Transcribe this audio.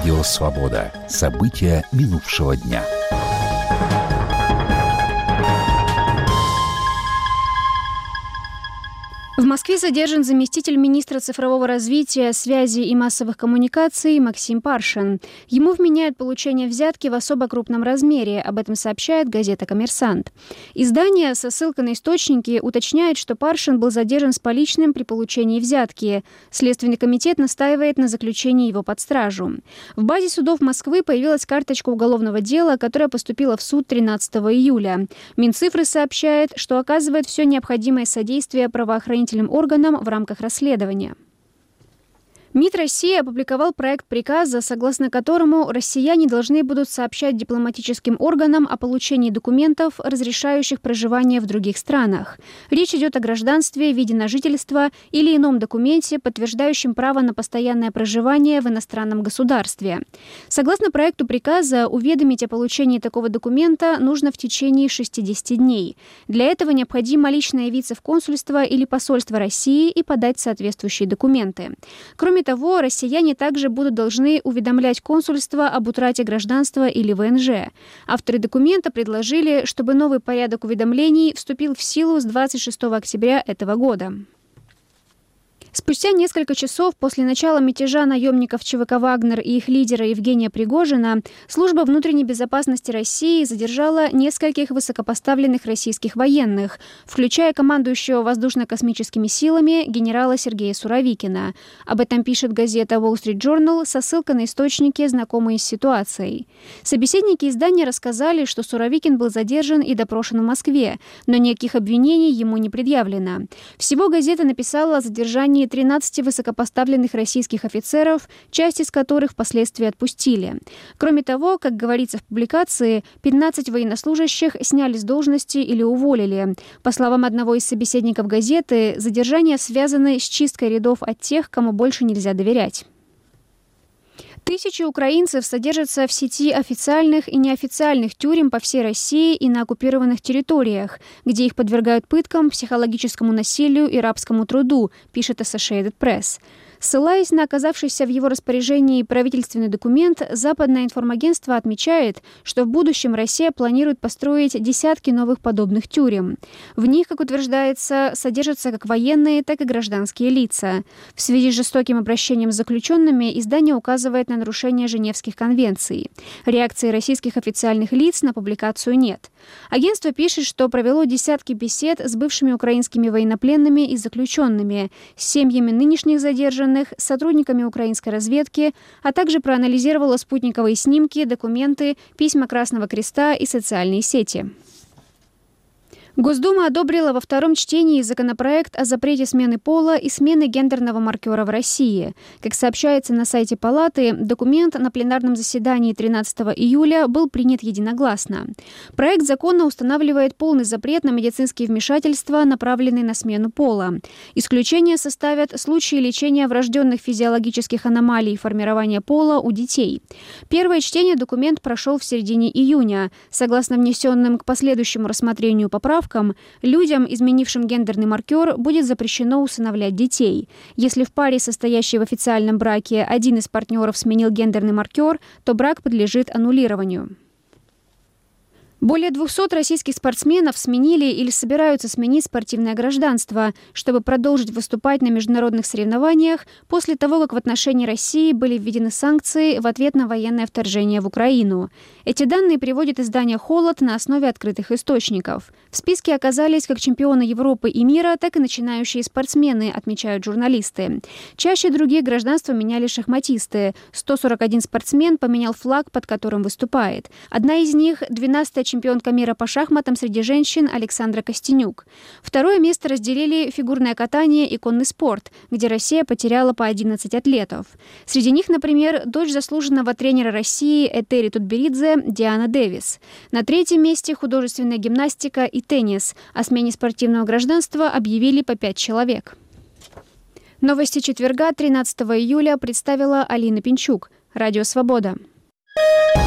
Радио «Свобода». События минувшего дня. В Москве задержан заместитель министра цифрового развития, связи и массовых коммуникаций Максим Паршин. Ему вменяют получение взятки в особо крупном размере. Об этом сообщает газета «Коммерсант». Издание со ссылкой на источники уточняет, что Паршин был задержан с поличным при получении взятки. Следственный комитет настаивает на заключении его под стражу. В базе судов Москвы появилась карточка уголовного дела, которая поступила в суд 13 июля. Минцифры сообщает, что оказывает все необходимое содействие правоохранительным органам в рамках расследования. МИД России опубликовал проект приказа, согласно которому россияне должны будут сообщать дипломатическим органам о получении документов, разрешающих проживание в других странах. Речь идет о гражданстве, виде на жительство или ином документе, подтверждающем право на постоянное проживание в иностранном государстве. Согласно проекту приказа, уведомить о получении такого документа нужно в течение 60 дней. Для этого необходимо лично явиться в консульство или посольство России и подать соответствующие документы. Кроме того, россияне также будут должны уведомлять консульство об утрате гражданства или ВНЖ. Авторы документа предложили, чтобы новый порядок уведомлений вступил в силу с 26 октября этого года. Спустя несколько часов после начала мятежа наемников ЧВК «Вагнер» и их лидера Евгения Пригожина, Служба внутренней безопасности России задержала нескольких высокопоставленных российских военных, включая командующего воздушно-космическими силами генерала Сергея Суровикина. Об этом пишет газета Wall Street Journal со ссылкой на источники, знакомые с ситуацией. Собеседники издания рассказали, что Суровикин был задержан и допрошен в Москве, но никаких обвинений ему не предъявлено. Всего газета написала о задержании 13 высокопоставленных российских офицеров, часть из которых впоследствии отпустили. Кроме того, как говорится в публикации, 15 военнослужащих сняли с должности или уволили. По словам одного из собеседников газеты, задержания связаны с чисткой рядов от тех, кому больше нельзя доверять. Тысячи украинцев содержатся в сети официальных и неофициальных тюрем по всей России и на оккупированных территориях, где их подвергают пыткам, психологическому насилию и рабскому труду, пишет Associated Press. Ссылаясь на оказавшийся в его распоряжении правительственный документ, западное информагентство отмечает, что в будущем Россия планирует построить десятки новых подобных тюрем. В них, как утверждается, содержатся как военные, так и гражданские лица. В связи с жестоким обращением с заключенными издание указывает на нарушение Женевских конвенций. Реакции российских официальных лиц на публикацию нет. Агентство пишет, что провело десятки бесед с бывшими украинскими военнопленными и заключенными, с семьями нынешних задержанных, с сотрудниками украинской разведки, а также проанализировала спутниковые снимки, документы, письма Красного Креста и социальные сети. Госдума одобрила во втором чтении законопроект о запрете смены пола и смены гендерного маркера в России. Как сообщается на сайте Палаты, документ на пленарном заседании 13 июля был принят единогласно. Проект закона устанавливает полный запрет на медицинские вмешательства, направленные на смену пола. Исключение составят случаи лечения врожденных физиологических аномалий формирования пола у детей. Первое чтение документ прошел в середине июня. Согласно внесенным к последующему рассмотрению поправкам, людям, изменившим гендерный маркер, будет запрещено усыновлять детей. Если в паре, состоящей в официальном браке, один из партнеров сменил гендерный маркер, то брак подлежит аннулированию. Более 200 российских спортсменов сменили или собираются сменить спортивное гражданство, чтобы продолжить выступать на международных соревнованиях после того, как в отношении России были введены санкции в ответ на военное вторжение в Украину. Эти данные приводит издание «Холод» на основе открытых источников. В списке оказались как чемпионы Европы и мира, так и начинающие спортсмены, отмечают журналисты. Чаще других гражданства меняли шахматисты. 141 спортсмен поменял флаг, под которым выступает. Одна из них – 12-я чемпионка мира по шахматам среди женщин Александра Костенюк. Второе место разделили фигурное катание и конный спорт, где Россия потеряла по 11 атлетов. Среди них, например, дочь заслуженного тренера России Этери Тутберидзе Диана Дэвис. На третьем месте художественная гимнастика и теннис. О смене спортивного гражданства объявили по 5 человек. Новости четверга, 13 июля, представила Алина Пинчук. Радио «Свобода».